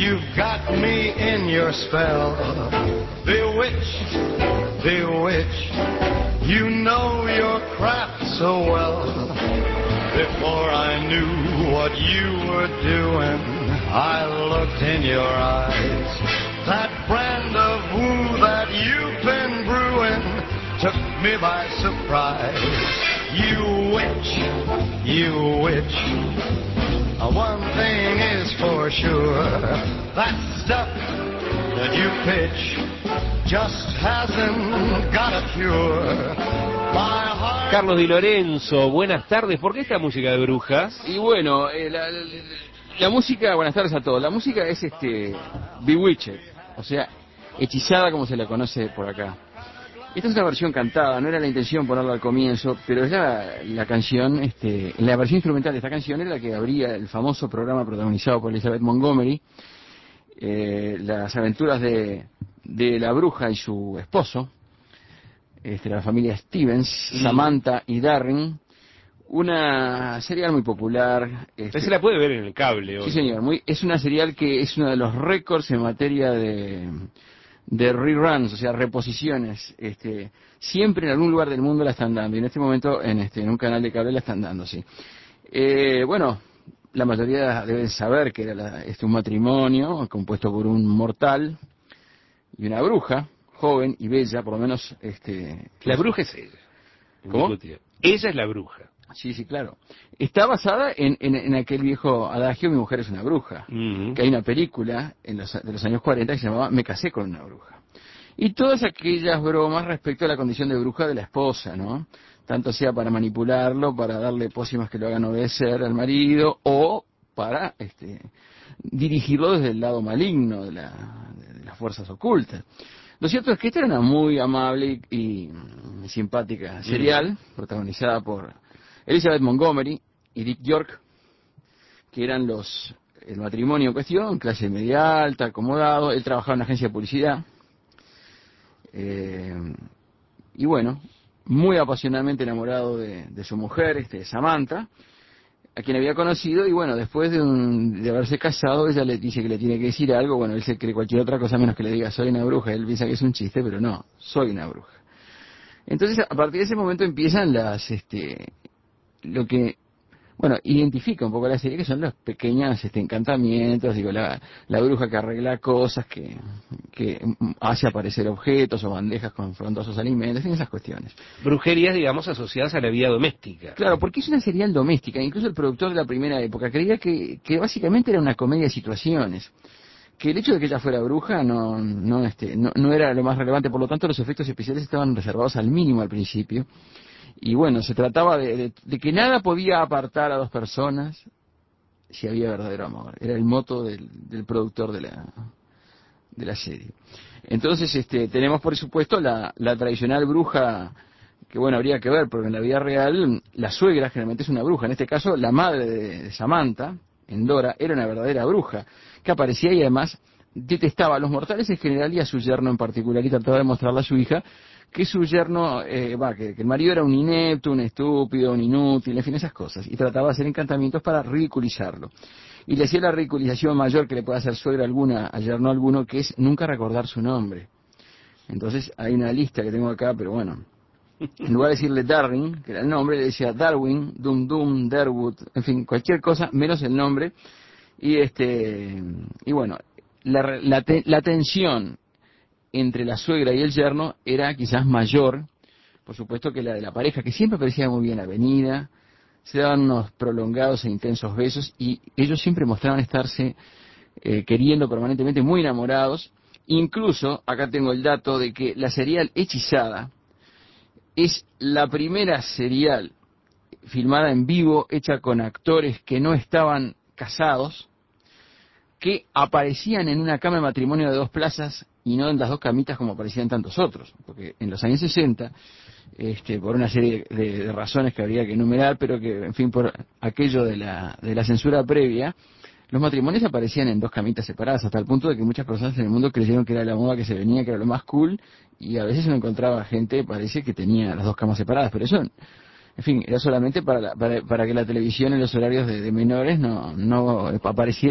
You've got me in your spell. Bewitched, bewitched. You know your craft so well. Before I knew what you were doing, I looked in your eyes. That brand of woo that you've been brewing took me by surprise. You witch, you witch. One thing is for sure, that stuff that you pitch just hasn't got a cure. My heart... Carlos Di Lorenzo, buenas tardes. ¿Por qué esta música de brujas? Y bueno, la música, buenas tardes a todos. La música es Bewitched, o sea, hechizada como se la conoce por acá. Esta es una versión cantada, no era la intención ponerla al comienzo, pero es la canción, la versión instrumental de esta canción es la que abría el famoso programa protagonizado por Elizabeth Montgomery, las aventuras de la bruja y su esposo, la familia Stevens, Samantha y Darren, una serial muy popular. Se la puede ver en el cable hoy. Sí, señor, es una serial que es uno de los récords en materia de reruns, o sea, reposiciones. Siempre en algún lugar del mundo la están dando, y en este momento en un canal de cable la están dando, sí. Bueno, la mayoría deben saber que era un matrimonio compuesto por un mortal y una bruja, joven y bella, por lo menos... La bruja es ella. ¿Cómo? Ella es la bruja. Sí, sí, claro. Está basada en aquel viejo adagio, Mi mujer es una bruja, que hay una película de los años 40 que se llamaba Me casé con una bruja. Y todas aquellas bromas respecto a la condición de bruja de la esposa, ¿no? Tanto sea para manipularlo, para darle pócimas que lo hagan obedecer al marido, o para dirigirlo desde el lado maligno de las fuerzas ocultas. Lo cierto es que esta era una muy amable y simpática serial, protagonizada por Elizabeth Montgomery y Dick York, que eran el matrimonio en cuestión, clase media alta, acomodado. Él trabajaba en una agencia de publicidad. Y bueno, muy apasionadamente enamorado de su mujer, Samantha, a quien había conocido. Y bueno, después de haberse casado, ella le dice que le tiene que decir algo. Bueno, él se cree cualquier otra cosa menos que le diga soy una bruja. Él piensa que es un chiste, pero no, soy una bruja. Entonces, a partir de ese momento empiezan lo que, bueno, identifica un poco la serie, que son los pequeños encantamientos, digo, la bruja que arregla cosas, que hace aparecer objetos o bandejas con frondosos alimentos, en esas cuestiones. Brujerías, digamos, asociadas a la vida doméstica. Claro, porque es una serial doméstica. Incluso el productor de la primera época creía que básicamente era una comedia de situaciones. Que el hecho de que ella fuera bruja no era lo más relevante, por lo tanto los efectos especiales estaban reservados al mínimo al principio. Y bueno, se trataba de que nada podía apartar a dos personas si había verdadero amor. Era el moto del productor de la serie. Entonces, tenemos por supuesto la tradicional bruja, que bueno, habría que ver, porque en la vida real la suegra generalmente es una bruja. En este caso, la madre de Samantha, Endora, era una verdadera bruja, que aparecía y además detestaba a los mortales en general y a su yerno en particular, y trataba de mostrarle a su hija que su yerno, que el marido era un inepto, un estúpido, un inútil, en fin, esas cosas, y trataba de hacer encantamientos para ridiculizarlo. Y le hacía la ridiculización mayor que le puede hacer suegra alguna a yerno alguno, que es nunca recordar su nombre. Entonces hay una lista que tengo acá, pero bueno, en lugar de decirle Darwin, que era el nombre, le decía Darwin, Dum Dum, Derwood, en fin, cualquier cosa menos el nombre. Y bueno, la tensión entre la suegra y el yerno era quizás mayor, por supuesto, que la de la pareja, que siempre parecía muy bien avenida, se daban unos prolongados e intensos besos, y ellos siempre mostraban estarse queriendo permanentemente, muy enamorados. Incluso, acá tengo el dato de que la serial Hechizada es la primera serial filmada en vivo, hecha con actores que no estaban casados, que aparecían en una cama de matrimonio de dos plazas y no en las dos camitas como aparecían tantos otros, porque en los años 60, por una serie de razones que habría que enumerar, pero que, en fin, por aquello de la censura previa, los matrimonios aparecían en dos camitas separadas, hasta el punto de que muchas personas en el mundo creyeron que era la moda que se venía, que era lo más cool, y a veces uno encontraba gente, parece que tenía las dos camas separadas, pero eso, en fin, era solamente para que la televisión en los horarios de menores no apareciera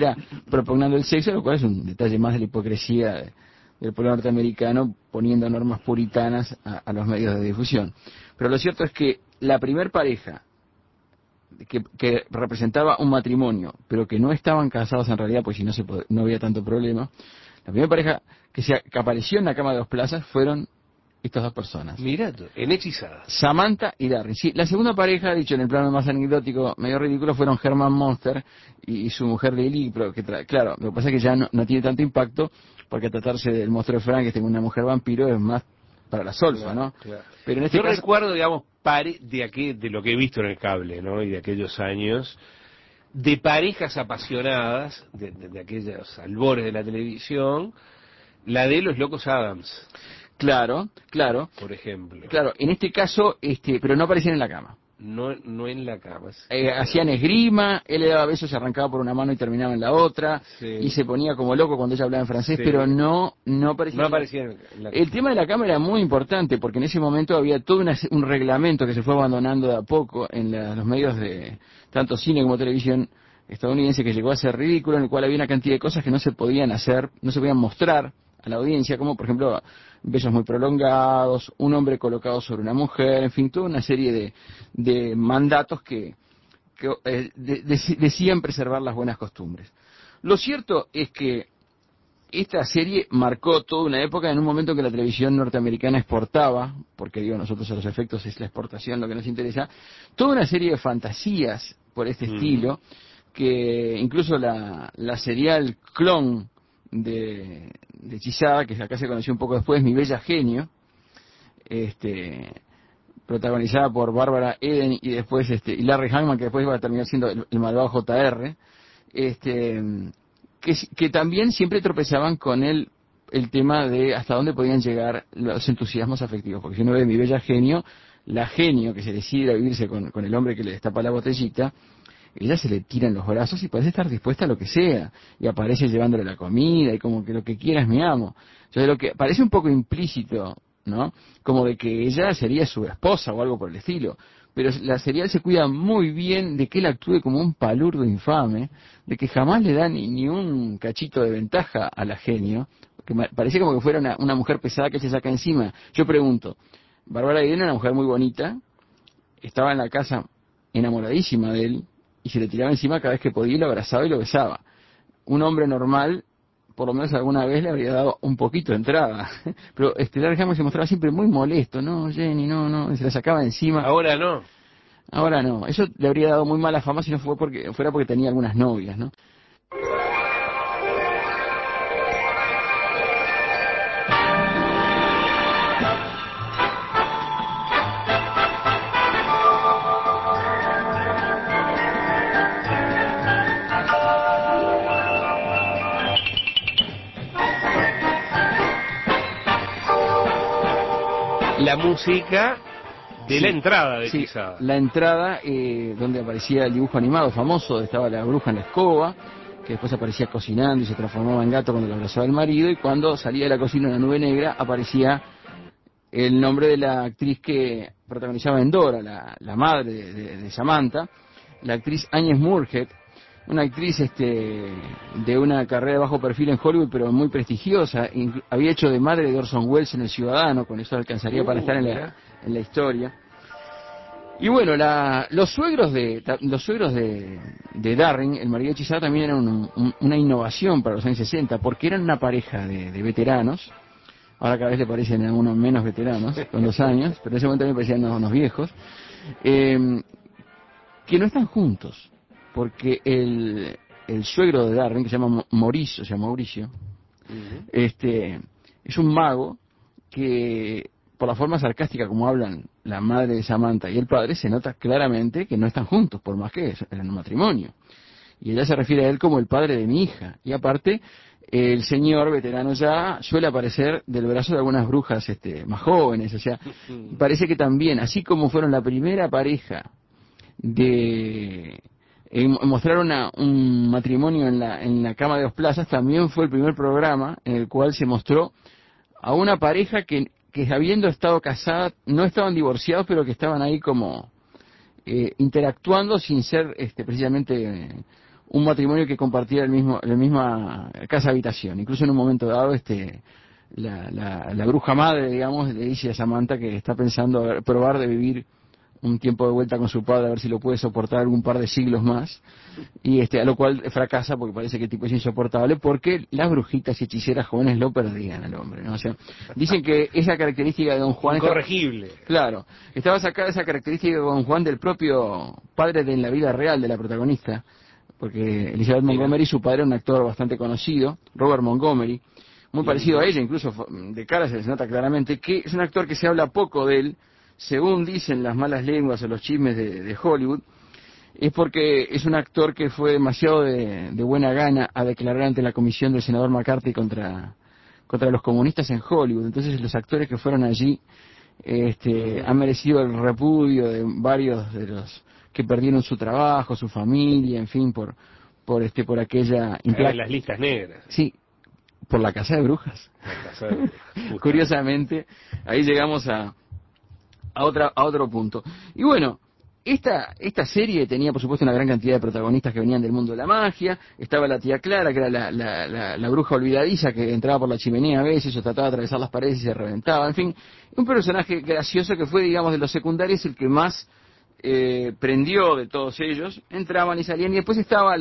propugnando el sexo, lo cual es un detalle más de la hipocresía del pueblo norteamericano, poniendo normas puritanas a los medios de difusión. Pero lo cierto es que la primer pareja que representaba un matrimonio, pero que no estaban casados en realidad, pues si no, no había tanto problema, la primera pareja que apareció en la cama de dos plazas fueron estas dos personas. Mirá, en Hechizadas. Samantha y Darryl. Sí, la segunda pareja, dicho en el plano más anecdótico, medio ridículo, fueron Herman Monster y su mujer Lily, pero que claro, lo que pasa es que ya no tiene tanto impacto, porque al tratarse del monstruo de Frankenstein, una mujer vampiro, es más para la solfa, claro, ¿no? Claro. Pero en este Yo caso, recuerdo, digamos, de lo que he visto en el cable, ¿no? Y de aquellos años, de parejas apasionadas, de aquellos albores de la televisión, la de los Locos Adams. claro, Por ejemplo. claro, en este caso, pero no aparecían en la cama. No en la cama. Hacían esgrima, él le daba besos, se arrancaba por una mano y terminaba en la otra, Sí. y se ponía como loco cuando ella hablaba en francés, Sí. pero no aparecía. No aparecía en la cama. El tema de la cama era muy importante, porque en ese momento había todo un reglamento que se fue abandonando de a poco en los medios de tanto cine como televisión estadounidense, que llegó a ser ridículo, en el cual había una cantidad de cosas que no se podían hacer, no se podían mostrar a la audiencia, como por ejemplo besos muy prolongados, un hombre colocado sobre una mujer, en fin, toda una serie de mandatos que decían preservar las buenas costumbres. Lo cierto es que esta serie marcó toda una época en un momento en que la televisión norteamericana exportaba, porque digo, nosotros a los efectos es la exportación lo que nos interesa, toda una serie de fantasías por este estilo, que incluso la serial clon de Hechizada, que acá se conoció un poco después, Mi Bella Genio, protagonizada por Bárbara Eden y después y Larry Hagman, que después iba a terminar siendo el malvado JR, que también siempre tropezaban con el tema de hasta dónde podían llegar los entusiasmos afectivos, porque si uno ve Mi Bella Genio, la genio que se decide a vivirse con el hombre que le destapa la botellita, ella se le tira en los brazos y parece estar dispuesta a lo que sea, y aparece llevándole la comida y como que lo que quieras mi amo. Entonces lo que parece un poco implícito, ¿no? Como de que ella sería su esposa o algo por el estilo. Pero la serial se cuida muy bien de que él actúe como un palurdo infame, de que jamás le da ni un cachito de ventaja a la genio, que parece como que fuera una mujer pesada que se saca encima. Yo pregunto, Bárbara Eden era una mujer muy bonita, estaba en la casa enamoradísima de él, y se le tiraba encima cada vez que podía y lo abrazaba y lo besaba. Un hombre normal, por lo menos alguna vez le habría dado un poquito de entrada. Pero Larry Hagman se mostraba siempre muy molesto. No, Jenny, no, se la sacaba encima. Ahora no. Ahora no. Eso le habría dado muy mala fama si no fuera porque tenía algunas novias, ¿no? La música de la entrada de Hechizada. La entrada donde aparecía el dibujo animado famoso, estaba la bruja en la escoba, que después aparecía cocinando y se transformaba en gato cuando lo abrazaba el marido, y cuando salía de la cocina una nube negra aparecía el nombre de la actriz que protagonizaba en Dora, la madre de Samantha, la actriz Agnes Moorehead, una actriz de una carrera de bajo perfil en Hollywood, pero muy prestigiosa. Había hecho de madre de Orson Welles en El Ciudadano, con eso alcanzaría para estar en la historia. Y bueno, los suegros de Darren, el marido de Hechizada, también eran una innovación para los años 60, porque eran una pareja de veteranos. Ahora cada vez le parecen a unos menos veteranos, con los años, pero en ese momento también parecían unos viejos, que no están juntos, porque el suegro de Darren, que se llama Mauricio, es un mago que, por la forma sarcástica como hablan la madre de Samantha y el padre, se nota claramente que no están juntos, por más que eran un matrimonio. Y ella se refiere a él como el padre de mi hija. Y aparte, el señor veterano ya suele aparecer del brazo de algunas brujas más jóvenes. O sea, parece que también, así como fueron la primera pareja de mostrar un matrimonio en la cama de dos plazas, también fue el primer programa en el cual se mostró a una pareja que habiendo estado casada, no estaban divorciados, pero que estaban ahí como interactuando sin ser precisamente un matrimonio que compartía la misma casa habitación. Incluso en un momento dado, la bruja madre, digamos, le dice a Samantha que está pensando probar de vivir un tiempo de vuelta con su padre, a ver si lo puede soportar algún par de siglos más, y a lo cual fracasa porque parece que el tipo es insoportable, porque las brujitas y hechiceras jóvenes lo perdían al hombre, ¿no? O sea, dicen que esa característica de Don Juan... Incorregible. Claro, estaba sacada esa característica de Don Juan del propio padre de la vida real de la protagonista, porque Elizabeth Montgomery, su padre era un actor bastante conocido, Robert Montgomery, muy parecido a ella, incluso de cara se les nota claramente, que es un actor que se habla poco de él, según dicen las malas lenguas o los chismes de Hollywood, es porque es un actor que fue demasiado de buena gana a declarar ante la comisión del senador McCarthy contra los comunistas en Hollywood. Entonces los actores que fueron allí han merecido el repudio de varios de los que perdieron su trabajo, su familia, en fin, por aquella... En las listas negras. Sí, por la Casa de Brujas. La Casa de Brujas. Curiosamente, ahí llegamos a otro punto. Y bueno, esta serie tenía por supuesto una gran cantidad de protagonistas que venían del mundo de la magia. Estaba la tía Clara, que era la bruja olvidadiza que entraba por la chimenea a veces o trataba de atravesar las paredes y se reventaba. En fin, un personaje gracioso que fue, digamos, de los secundarios el que más prendió de todos ellos. Entraban y salían, y después estaba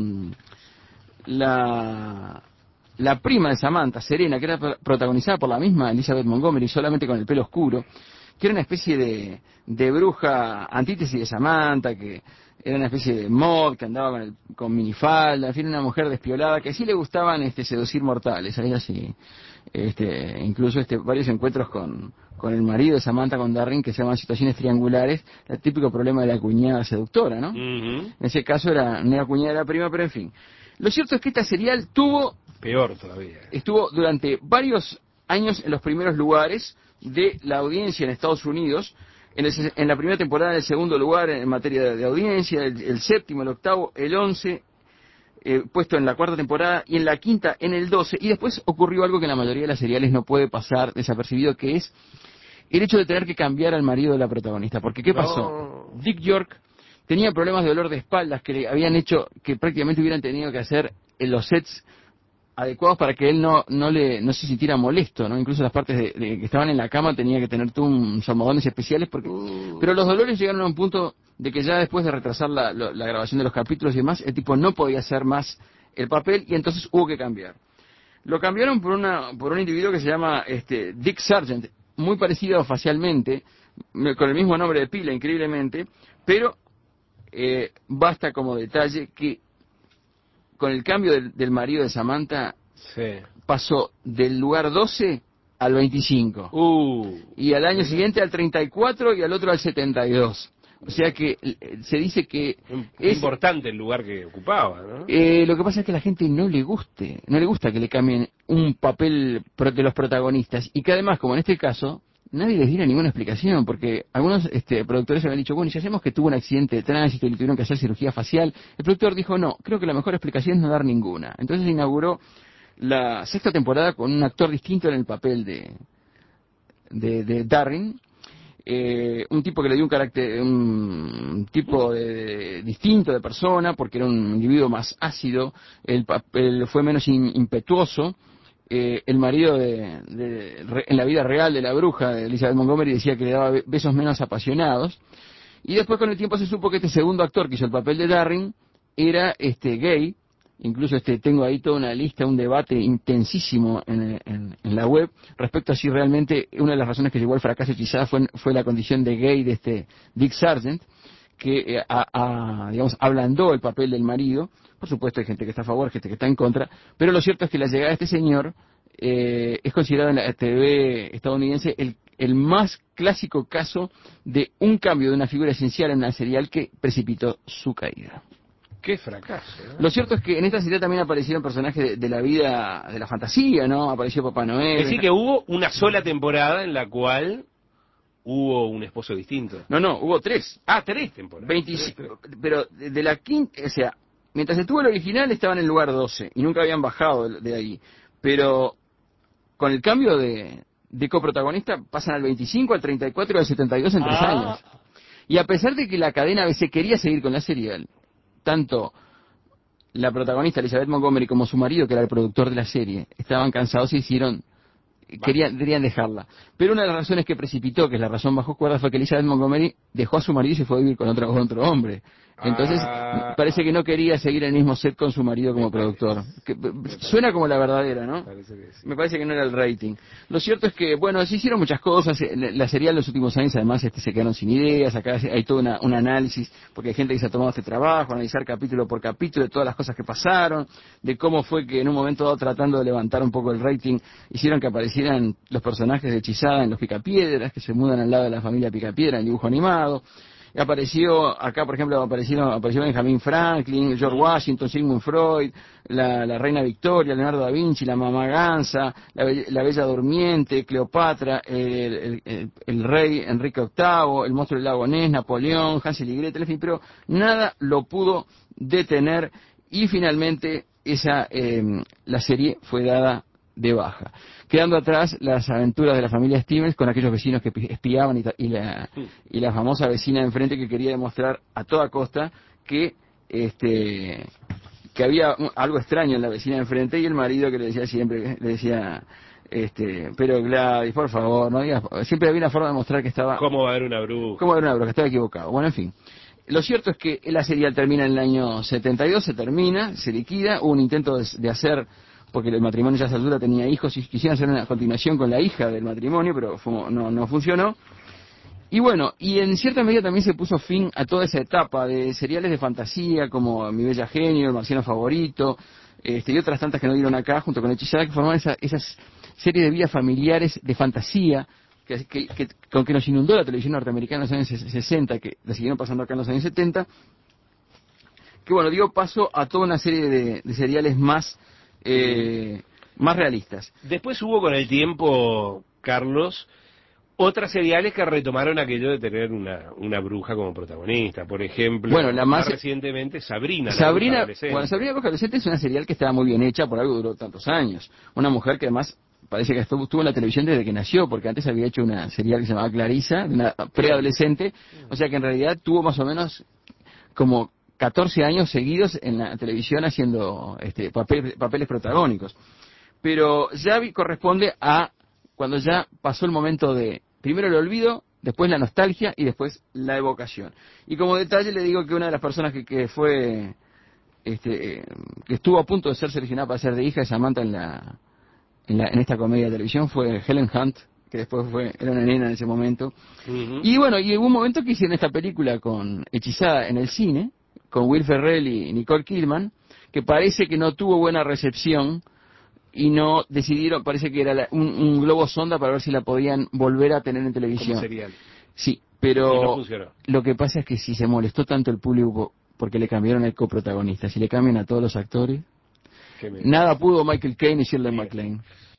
la prima de Samantha, Serena, que era protagonizada por la misma Elizabeth Montgomery, solamente con el pelo oscuro, que era una especie de bruja antítesis de Samantha, que era una especie de mod, que andaba con minifalda, en fin, una mujer despiolada, que sí le gustaban seducir mortales, a ella sí. Incluso varios encuentros con el marido de Samantha, con Darren, que se llaman situaciones triangulares, el típico problema de la cuñada seductora, ¿no? En ese caso no era cuñada de la prima, pero en fin. Lo cierto es que esta serial peor todavía. Estuvo durante varios años en los primeros lugares de la audiencia en Estados Unidos, en la primera temporada en el segundo lugar en materia de audiencia, el séptimo, el octavo, el 11, puesto en la cuarta temporada, y en la quinta en el 12, y después ocurrió algo que en la mayoría de las seriales no puede pasar desapercibido, que es el hecho de tener que cambiar al marido de la protagonista. Porque ¿qué pasó? Dick York tenía problemas de dolor de espaldas que le habían hecho que prácticamente hubieran tenido que hacer en los sets adecuados para que él no se sintiera molesto, ¿no? Incluso las partes que estaban en la cama tenía que tener unos almohadones especiales, pero los dolores llegaron a un punto de que ya después de retrasar la grabación de los capítulos y demás, el tipo no podía hacer más el papel, y entonces hubo que cambiar. Lo cambiaron por un individuo que se llama Dick Sargent, muy parecido facialmente, con el mismo nombre de pila, increíblemente, pero basta como detalle que con el cambio del marido de Samantha, pasó del lugar 12 al 25. Y al año siguiente al 34 y al otro al 72. O sea que se dice que es importante el lugar que ocupaba, ¿no? Lo que pasa es que a la gente no le gusta que le cambien un papel de los protagonistas, y que además, como en este caso, nadie les diera ninguna explicación, porque algunos productores habían dicho, bueno, y si hacemos que tuvo un accidente de tránsito y le tuvieron que hacer cirugía facial, el productor dijo, no, creo que la mejor explicación es no dar ninguna. Entonces inauguró la sexta temporada con un actor distinto en el papel de Darren, un tipo que le dio un carácter, un tipo distinto de persona, porque era un individuo más ácido, el papel fue menos impetuoso. El marido en la vida real de la bruja, de Elizabeth Montgomery, decía que le daba besos menos apasionados, y después con el tiempo se supo que este segundo actor que hizo el papel de Darren era gay. Incluso tengo ahí toda una lista, un debate intensísimo en la web respecto a si realmente una de las razones que llevó al fracaso Hechizada fue la condición de gay de Dick Sargent, que digamos, ablandó el papel del marido. Por supuesto hay gente que está a favor, gente que está en contra, pero lo cierto es que la llegada de este señor es considerado en la TV estadounidense el más clásico caso de un cambio de una figura esencial en una serial que precipitó su caída. ¡Qué fracaso! ¿No? Lo cierto es que en esta serie también aparecieron personajes de la vida, de la fantasía, ¿no? Apareció Papá Noel. Es decir, que hubo una sola temporada en la cual hubo un esposo distinto. No, hubo 3. 3 temporadas. 25, pero de la quinta, o sea, mientras estuvo el original estaban en el lugar 12 y nunca habían bajado de ahí. Pero con el cambio de coprotagonista pasan al 25, al 34 y al 72 en 3 años. Y a pesar de que la cadena ABC quería seguir con la serial, tanto la protagonista Elizabeth Montgomery como su marido, que era el productor de la serie, estaban cansados y querían dejarla. Pero una de las razones que precipitó, que es la razón bajo cuerda, fue que Elizabeth Montgomery dejó a su marido y se fue a vivir con otro hombre. Entonces, parece que no quería seguir el mismo set con su marido como productor. Suena como la verdadera, ¿no? Parece que sí. Me parece que no era el rating. Lo cierto es que, bueno, se hicieron muchas cosas. La serial en los últimos años, además, se quedaron sin ideas. Acá hay todo un análisis, porque hay gente que se ha tomado este trabajo, analizar capítulo por capítulo de todas las cosas que pasaron, de cómo fue que en un momento dado, tratando de levantar un poco el rating, hicieron que aparecieran los personajes de Hechizada en Los Picapiedras, que se mudan al lado de la familia Picapiedra en el dibujo animado. Apareció, acá por ejemplo, apareció Benjamin Franklin, George Washington, Sigmund Freud, la reina Victoria, Leonardo da Vinci, la mamá Gansa, la bella durmiente, Cleopatra, el rey Enrique VIII, el monstruo del lago Ness, Napoleón, Hansel y Gretel, en fin, pero nada lo pudo detener y finalmente la serie fue dada de baja, quedando atrás las aventuras de la familia Stevens con aquellos vecinos que espiaban y la famosa vecina de enfrente que quería demostrar a toda costa que había algo extraño en la vecina de enfrente, y el marido que le decía siempre, pero Gladys, por favor, no digas, siempre había una forma de mostrar que estaba... ¿Cómo va a haber una bruja? ¿Cómo va a haber una bruja? Estaba equivocado. Bueno, en fin. Lo cierto es que la serial termina en el año 72, se liquida, hubo un intento de hacer, porque el matrimonio ya a esa altura tenía hijos y quisieron hacer una continuación con la hija del matrimonio, pero no funcionó. Y bueno, y en cierta medida también se puso fin a toda esa etapa de seriales de fantasía como Mi Bella Genio, El Marciano Favorito, y otras tantas que no dieron acá, junto con Hechizada, que formaban esas series de vidas familiares de fantasía con que nos inundó la televisión norteamericana en los años 60, que la siguieron pasando acá en los años 70, que bueno, dio paso a toda una serie de seriales más realistas. Después hubo con el tiempo, Carlos, otras seriales que retomaron aquello de tener una bruja como protagonista. Por ejemplo, bueno, más recientemente, Sabrina, la bruja adolescente. Bueno, Sabrina la bruja adolescente es una serial que estaba muy bien hecha, por algo duró tantos años. Una mujer que además parece que estuvo en la televisión desde que nació, porque antes había hecho una serial que se llamaba Clarissa, de una preadolescente, o sea que en realidad tuvo más o menos como 14 años seguidos en la televisión haciendo papeles protagónicos. Pero ya corresponde a cuando ya pasó el momento de, primero el olvido, después la nostalgia y después la evocación. Y como detalle le digo que una de las personas que estuvo a punto de ser seleccionada para ser de hija de Samantha en esta comedia de televisión fue Helen Hunt, que después era una nena en ese momento. Uh-huh. Y bueno, y hubo un momento que hicieron esta película con Hechizada en el cine, con Will Ferrell y Nicole Kidman, que parece que no tuvo buena recepción, y no decidieron, parece que era un globo sonda para ver si la podían volver a tener en televisión. Como serial. Sí, pero no funcionó. Lo que pasa es que si se molestó tanto el público porque le cambiaron el coprotagonista, si le cambian a todos los actores, nada pudo Michael Caine y Shirley MacLaine.